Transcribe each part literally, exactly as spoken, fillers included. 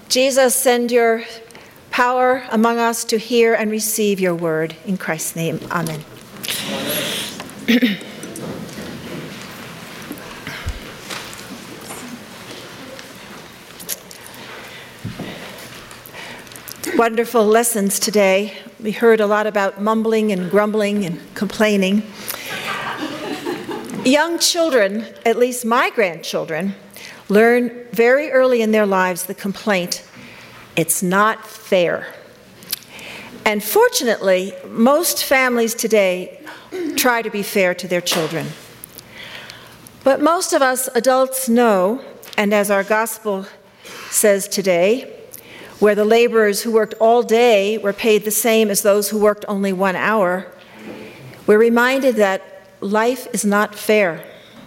Jesus, send your power among us to hear and receive your word. In Christ's name, amen. Wonderful lessons today. We heard a lot about mumbling and grumbling and complaining. Young children, at least my grandchildren, learn very early in their lives the complaint, it's not fair. And fortunately, most families today try to be fair to their children. But most of us adults know, and as our gospel says today, where the laborers who worked all day were paid the same as those who worked only one hour, we're reminded that life is not fair.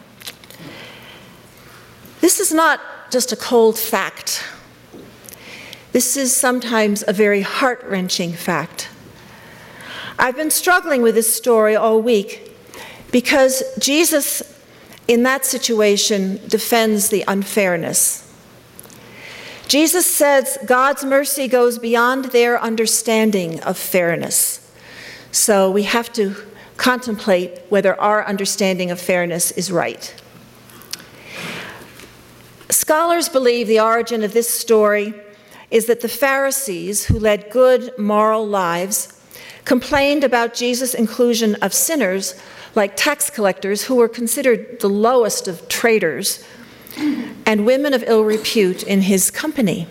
This is not just a cold fact. This is sometimes a very heart-wrenching fact. I've been struggling with this story all week because Jesus, in that situation, defends the unfairness. Jesus says God's mercy goes beyond their understanding of fairness. So we have to contemplate whether our understanding of fairness is right. Scholars believe the origin of this story is that the Pharisees, who led good moral lives, complained about Jesus' inclusion of sinners like tax collectors, who were considered the lowest of traitors, and women of ill repute in his company.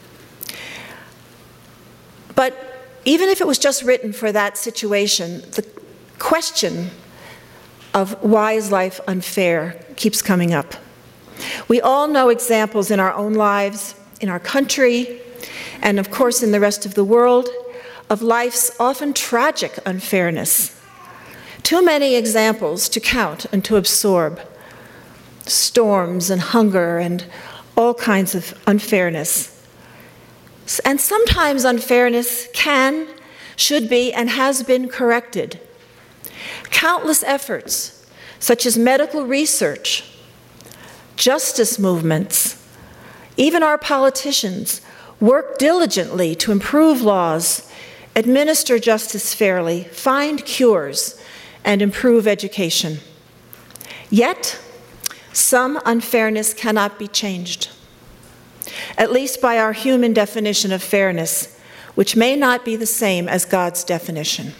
But even if it was just written for that situation, the question of why is life unfair keeps coming up. We all know examples in our own lives, in our country, and of course in the rest of the world, of life's often tragic unfairness. Too many examples to count and to absorb. Storms and hunger and all kinds of unfairness. And sometimes unfairness can, should be, and has been corrected. Countless efforts, such as medical research, justice movements, even our politicians, work diligently to improve laws, administer justice fairly, find cures, and improve education. Yet, some unfairness cannot be changed, at least by our human definition of fairness, which may not be the same as God's definition.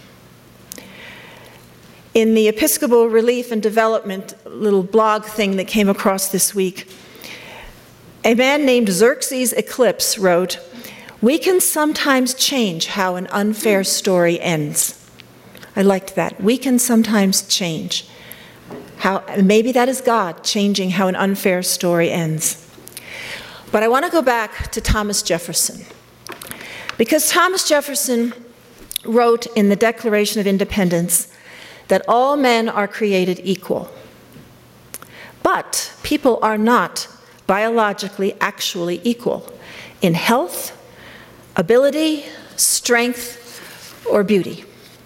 In the Episcopal Relief and Development little blog thing that came across this week, a man named Xerxes Eclipse wrote, "We can sometimes change how an unfair story ends." I liked that. We can sometimes change. How, maybe that is God changing how an unfair story ends. But I want to go back to Thomas Jefferson. Because Thomas Jefferson wrote in the Declaration of Independence that all men are created equal. But people are not biologically actually equal in health, ability, strength, or beauty.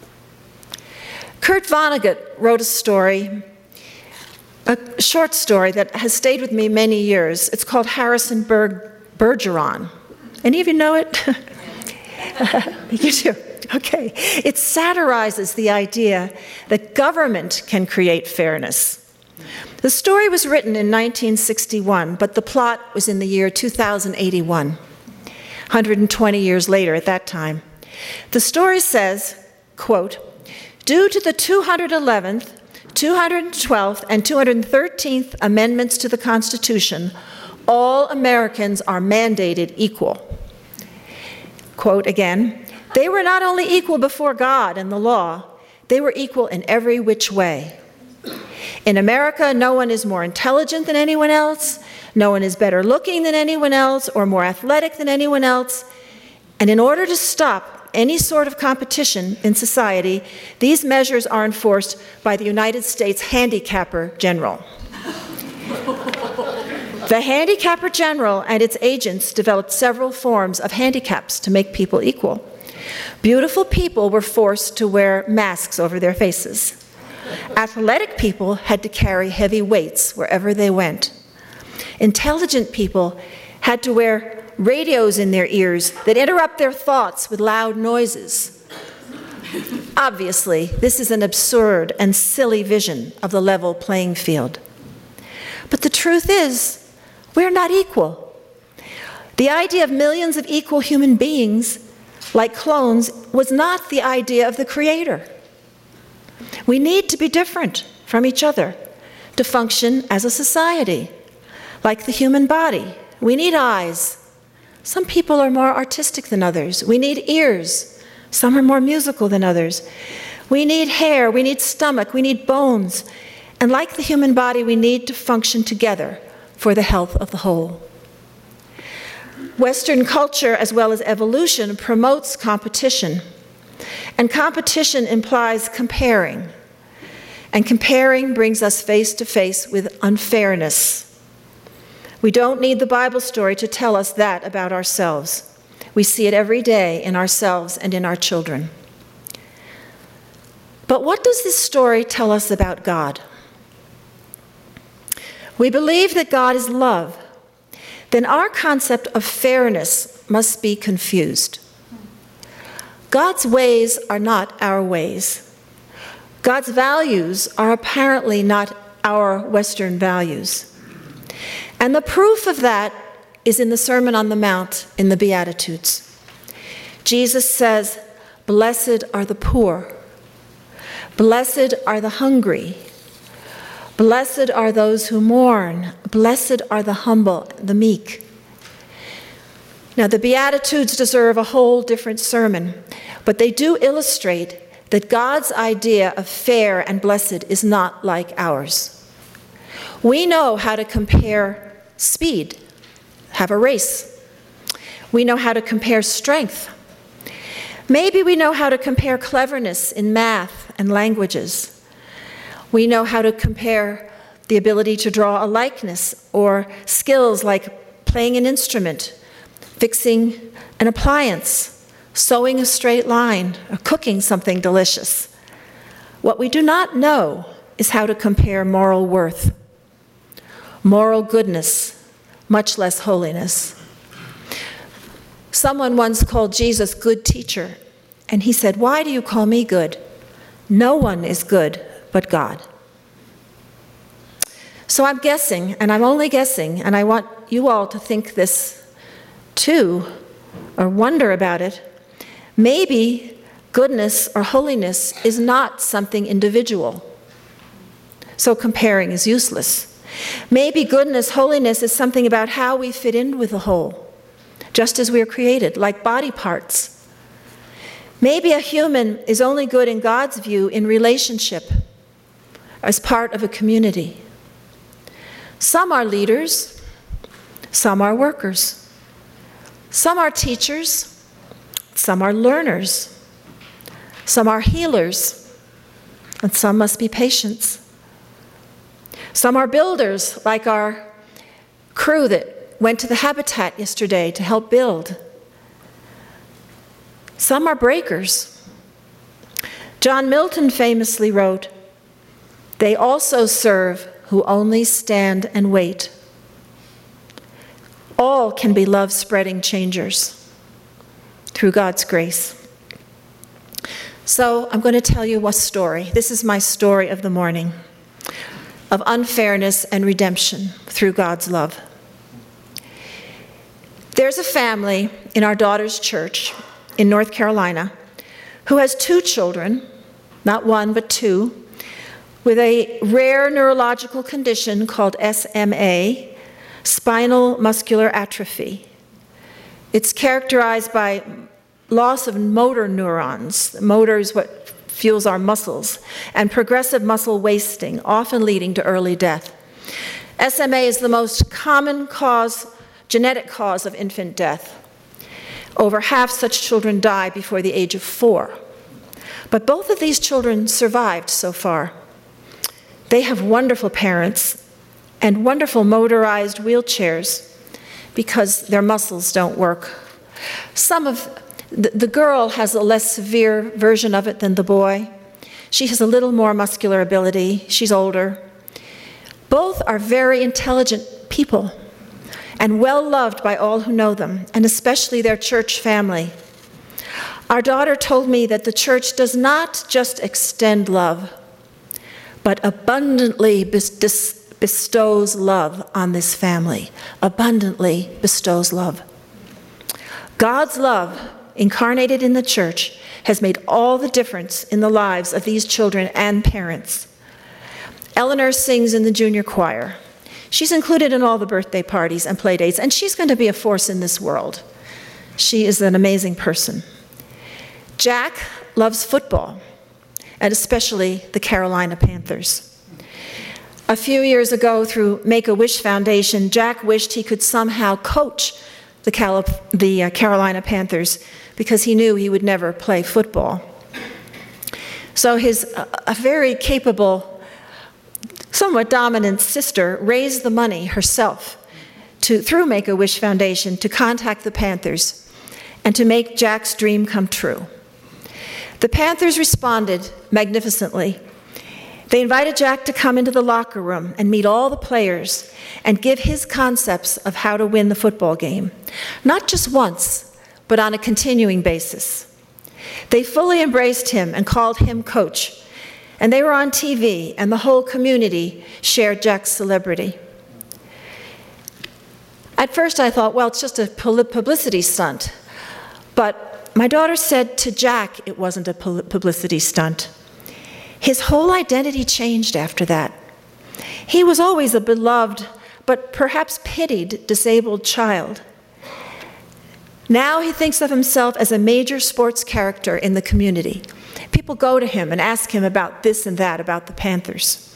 Kurt Vonnegut wrote a story A short story that has stayed with me many years. It's called Harrison Berg Bergeron. Any of you know it? You do? Okay. It satirizes the idea that government can create fairness. The story was written in nineteen sixty-one, but the plot was in the year two thousand eighty-one, one hundred twenty years later at that time. The story says, quote, "Due to the two hundred eleventh, two hundred twelfth, and two hundred thirteenth amendments to the Constitution, all Americans are mandated equal." Quote again, "They were not only equal before God and the law, they were equal in every which way. In America, no one is more intelligent than anyone else, no one is better looking than anyone else, or more athletic than anyone else, and in order to stop any sort of competition in society, these measures are enforced by the United States Handicapper General." The Handicapper General and its agents developed several forms of handicaps to make people equal. Beautiful people were forced to wear masks over their faces. Athletic people had to carry heavy weights wherever they went. Intelligent people had to wear radios in their ears that interrupt their thoughts with loud noises. Obviously, this is an absurd and silly vision of the level playing field. But the truth is, we're not equal. The idea of millions of equal human beings, like clones, was not the idea of the Creator. We need to be different from each other to function as a society. Like the human body, we need eyes. Some people are more artistic than others. We need ears. Some are more musical than others. We need hair, we need stomach, we need bones. And like the human body, we need to function together for the health of the whole. Western culture, as well as evolution, promotes competition. And competition implies comparing. And comparing brings us face to face with unfairness. We don't need the Bible story to tell us that about ourselves. We see it every day in ourselves and in our children. But what does this story tell us about God? We believe that God is love. Then our concept of fairness must be confused. God's ways are not our ways. God's values are apparently not our Western values. And the proof of that is in the Sermon on the Mount in the Beatitudes. Jesus says, "Blessed are the poor. Blessed are the hungry. Blessed are those who mourn. Blessed are the humble, the meek." Now, the Beatitudes deserve a whole different sermon, but they do illustrate that God's idea of fair and blessed is not like ours. We know how to compare speed, have a race. We know how to compare strength. Maybe we know how to compare cleverness in math and languages. We know how to compare the ability to draw a likeness or skills like playing an instrument, fixing an appliance, sewing a straight line, or cooking something delicious. What we do not know is how to compare moral worth, moral goodness, much less holiness. Someone once called Jesus good teacher, and he said, "Why do you call me good? No one is good but God." So I'm guessing, and I'm only guessing, and I want you all to think this too, or wonder about it. Maybe goodness or holiness is not something individual, so comparing is useless. Maybe goodness, holiness is something about how we fit in with the whole, just as we are created, like body parts. Maybe a human is only good in God's view in relationship, as part of a community. Some are leaders, some are workers. Some are teachers, some are learners. Some are healers, and some must be patients. Some are builders, like our crew that went to the Habitat yesterday to help build. Some are breakers. John Milton famously wrote, "They also serve who only stand and wait." All can be love-spreading changers through God's grace. So I'm going to tell you a story. This is my story of the morning, of unfairness and redemption through God's love. There's a family in our daughter's church in North Carolina who has two children, not one but two, with a rare neurological condition called S M A, spinal muscular atrophy. It's characterized by loss of motor neurons. Motor is what fuels our muscles, and progressive muscle wasting, often leading to early death. S M A is the most common cause, genetic cause of infant death. Over half such children die before the age of four. But both of these children survived so far. They have wonderful parents and wonderful motorized wheelchairs because their muscles don't work. Some of the, the girl has a less severe version of it than the boy. She has a little more muscular ability. She's older. Both are very intelligent people, and well loved by all who know them, and especially their church family. Our daughter told me that the church does not just extend love, but abundantly bestows love on this family. Abundantly bestows love. God's love, incarnated in the church, has made all the difference in the lives of these children and parents. Eleanor sings in the junior choir. She's included in all the birthday parties and play dates, and she's going to be a force in this world. She is an amazing person. Jack loves football, and especially the Carolina Panthers. A few years ago, through Make-A-Wish Foundation, Jack wished he could somehow coach the, Cal- the uh, Carolina Panthers because he knew he would never play football. So his uh, a very capable, somewhat dominant sister raised the money herself to, through Make-A-Wish Foundation, to contact the Panthers and to make Jack's dream come true. The Panthers responded magnificently. They invited Jack to come into the locker room and meet all the players and give his concepts of how to win the football game, not just once, but on a continuing basis. They fully embraced him and called him coach, and they were on T V, and the whole community shared Jack's celebrity. At first I thought, well, it's just a publicity stunt, but my daughter said to Jack it wasn't a publicity stunt. His whole identity changed after that. He was always a beloved, but perhaps pitied, disabled child. Now he thinks of himself as a major sports character in the community. People go to him and ask him about this and that, about the Panthers.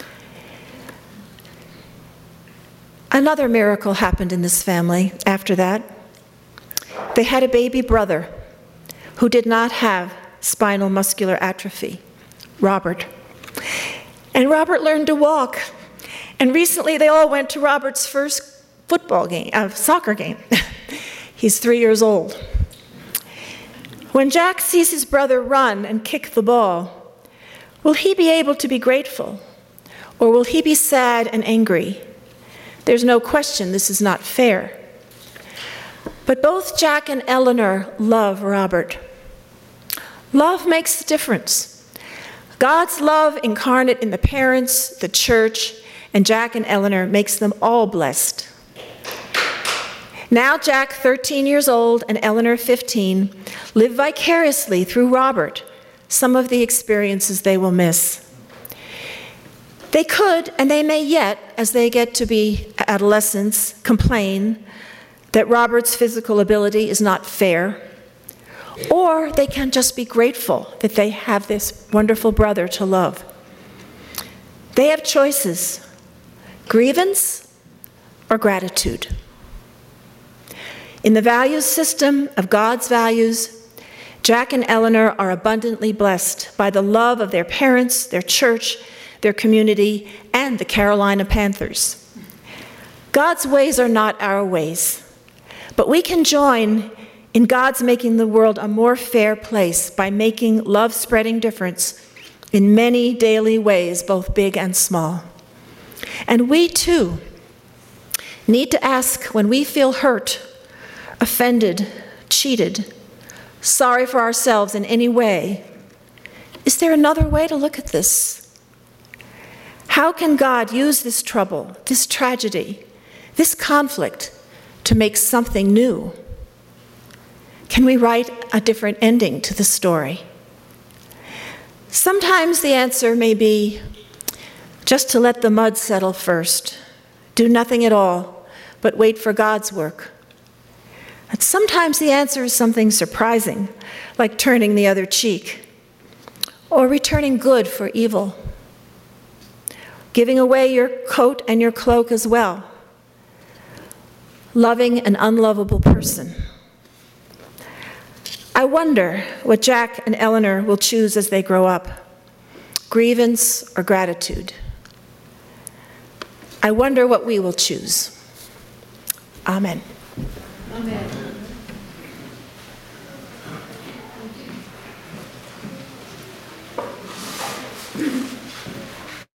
Another miracle happened in this family after that. They had a baby brother who did not have spinal muscular atrophy, Robert. And Robert learned to walk. And recently they all went to Robert's first football game, uh, soccer game. He's three years old. When Jack sees his brother run and kick the ball, will he be able to be grateful? Or will he be sad and angry? There's no question this is not fair. But both Jack and Eleanor love Robert. Love makes a difference. God's love incarnate in the parents, the church, and Jack and Eleanor makes them all blessed. Now Jack, thirteen years old, and Eleanor, fifteen, live vicariously through Robert some of the experiences they will miss. They could, and they may yet, as they get to be adolescents, complain that Robert's physical ability is not fair, or they can just be grateful that they have this wonderful brother to love. They have choices: grievance or gratitude. In the values system of God's values, Jack and Eleanor are abundantly blessed by the love of their parents, their church, their community, and the Carolina Panthers. God's ways are not our ways, but we can join in God's making the world a more fair place by making love-spreading difference in many daily ways, both big and small. And we, too, need to ask when we feel hurt, offended, cheated, sorry for ourselves in any way, is there another way to look at this? How can God use this trouble, this tragedy, this conflict to make something new? Can we write a different ending to the story? Sometimes the answer may be just to let the mud settle first, do nothing at all, but wait for God's work. And sometimes the answer is something surprising, like turning the other cheek, or returning good for evil, giving away your coat and your cloak as well, loving an unlovable person. I wonder what Jack and Eleanor will choose as they grow up, grievance or gratitude. I wonder what we will choose. Amen. Amen.